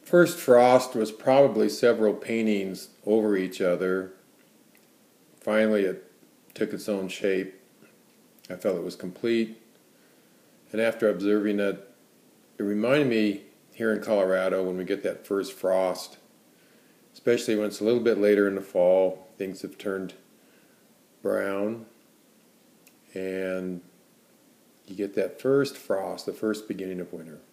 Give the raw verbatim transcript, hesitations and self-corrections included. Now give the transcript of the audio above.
First frost was probably several paintings over each other. Finally it took its own shape. I felt it was complete. And after observing it, it reminded me here in Colorado when we get that first frost, especially when it's a little bit later in the fall, things have turned brown and you get that first frost, the first beginning of winter.